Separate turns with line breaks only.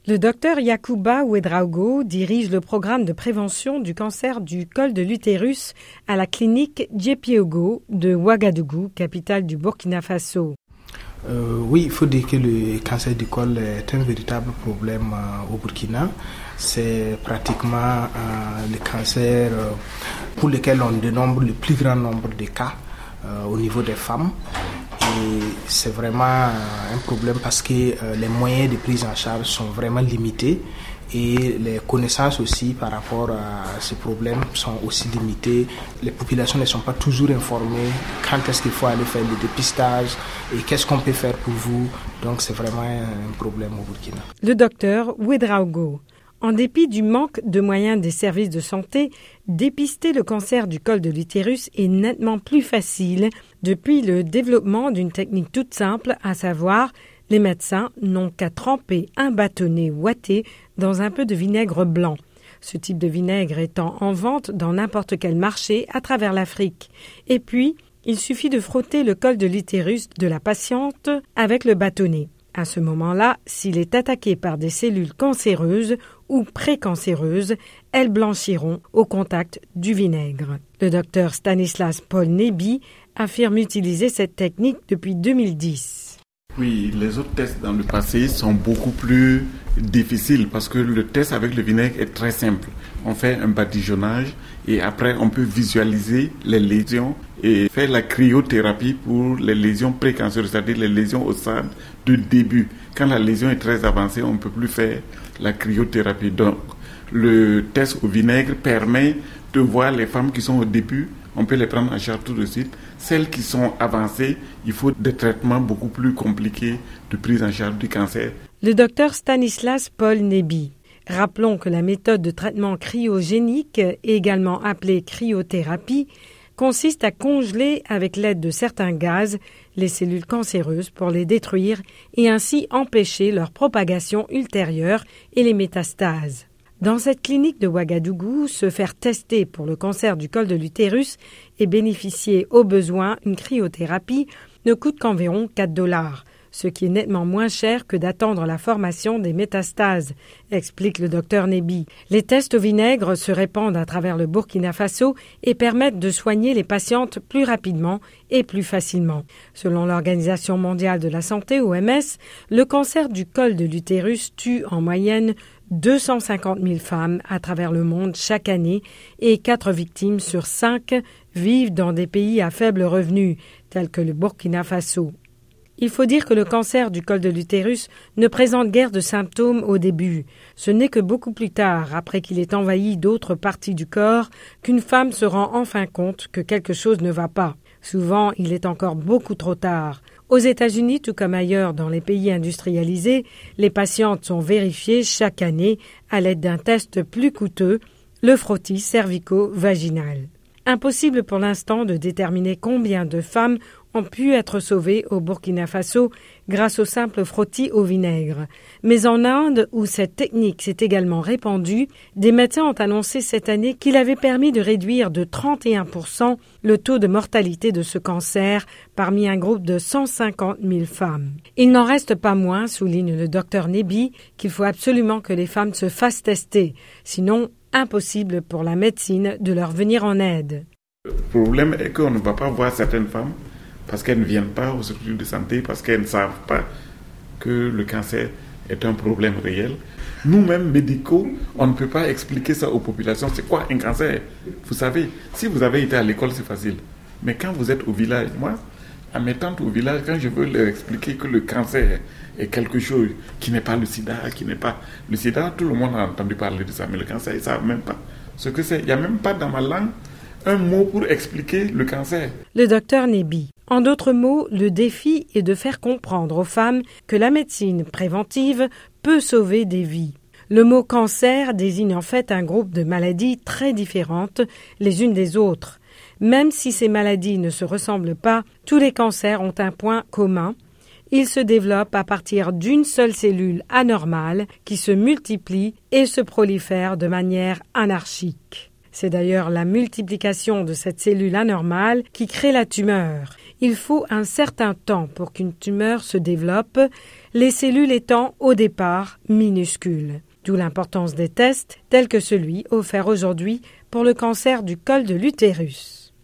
Le docteur Yacouba Ouedraogo dirige le programme de prévention du cancer du col de l'utérus à la clinique Djepiogo de Ouagadougou, capitale du Burkina Faso.
Oui, il faut dire que le cancer du col est un véritable problème au Burkina. C'est pratiquement le cancer pour lequel on dénombre le plus grand nombre de cas au niveau des femmes. Et c'est vraiment un problème parce que les moyens de prise en charge sont vraiment limités et les connaissances aussi par rapport à ce problème sont aussi limitées. Les populations ne sont pas toujours informées quand est-ce qu'il faut aller faire le dépistage et qu'est-ce qu'on peut faire pour vous. Donc c'est vraiment un problème au Burkina.
Le docteur Ouedraogo. En dépit du manque de moyens des services de santé, dépister le cancer du col de l'utérus est nettement plus facile depuis le développement d'une technique toute simple, à savoir les médecins n'ont qu'à tremper un bâtonnet ouaté dans un peu de vinaigre blanc. Ce type de vinaigre étant en vente dans n'importe quel marché à travers l'Afrique. Et puis, il suffit de frotter le col de l'utérus de la patiente avec le bâtonnet. À ce moment-là, s'il est attaqué par des cellules cancéreuses ou précancéreuses, elles blanchiront au contact du vinaigre. Le docteur Stanislas Paul Nebi affirme utiliser cette technique depuis 2010.
Oui, les autres tests dans le passé sont beaucoup plus difficiles parce que le test avec le vinaigre est très simple. On fait un badigeonnage et après on peut visualiser les lésions et faire la cryothérapie pour les lésions précancéreuses, c'est-à-dire les lésions au stade de début. Quand la lésion est très avancée, on ne peut plus faire la cryothérapie. Donc, le test au vinaigre permet de voir les femmes qui sont au début, on peut les prendre en charge tout de suite. Celles qui sont avancées, il faut des traitements beaucoup plus compliqués de prise en charge du cancer.
Le docteur Stanislas Paul Nebi. Rappelons que la méthode de traitement cryogénique, également appelée cryothérapie, consiste à congeler avec l'aide de certains gaz les cellules cancéreuses pour les détruire et ainsi empêcher leur propagation ultérieure et les métastases. Dans cette clinique de Ouagadougou, se faire tester pour le cancer du col de l'utérus et bénéficier au besoin une cryothérapie ne coûte qu'environ $4, ce qui est nettement moins cher que d'attendre la formation des métastases, explique le docteur Nebi. Les tests au vinaigre se répandent à travers le Burkina Faso et permettent de soigner les patientes plus rapidement et plus facilement. Selon l'Organisation mondiale de la santé, OMS, le cancer du col de l'utérus tue en moyenne 250 000 femmes à travers le monde chaque année et 4 victimes sur 5 vivent dans des pays à faible revenu, tels que le Burkina Faso. Il faut dire que le cancer du col de l'utérus ne présente guère de symptômes au début. Ce n'est que beaucoup plus tard, après qu'il ait envahi d'autres parties du corps, qu'une femme se rend enfin compte que quelque chose ne va pas. Souvent, il est encore beaucoup trop tard. Aux États-Unis, tout comme ailleurs dans les pays industrialisés, les patientes sont vérifiées chaque année à l'aide d'un test plus coûteux, le frottis cervico-vaginal. Impossible pour l'instant de déterminer combien de femmes ont pu être sauvées au Burkina Faso grâce au simple frottis au vinaigre. Mais en Inde, où cette technique s'est également répandue, des médecins ont annoncé cette année qu'il avait permis de réduire de 31% le taux de mortalité de ce cancer parmi un groupe de 150 000 femmes. Il n'en reste pas moins, souligne le docteur Nebi, qu'il faut absolument que les femmes se fassent tester, sinon impossible pour la médecine de leur venir en aide.
Le problème est qu'on ne va pas voir certaines femmes parce qu'elles ne viennent pas aux structures de santé, parce qu'elles ne savent pas que le cancer est un problème réel. Nous-mêmes, médicaux, on ne peut pas expliquer ça aux populations. C'est quoi un cancer? Vous savez, si vous avez été à l'école, c'est facile. Mais quand vous êtes au village, moi, à mes tantes au village, quand je veux leur expliquer que le cancer est quelque chose qui n'est pas le sida, qui n'est pas... Le sida, tout le monde a entendu parler de ça, mais le cancer, ils ne savent même pas ce que c'est. Il n'y a même pas dans ma langue un mot pour expliquer le cancer.
Le docteur Nebi. En d'autres mots, le défi est de faire comprendre aux femmes que la médecine préventive peut sauver des vies. Le mot cancer désigne en fait un groupe de maladies très différentes les unes des autres. Même si ces maladies ne se ressemblent pas, tous les cancers ont un point commun. Ils se développent à partir d'une seule cellule anormale qui se multiplie et se prolifère de manière anarchique. C'est d'ailleurs la multiplication de cette cellule anormale qui crée la tumeur. Il faut un certain temps pour qu'une tumeur se développe, les cellules étant au départ minuscules. D'où l'importance des tests tels que celui offert aujourd'hui pour le cancer du col de l'utérus.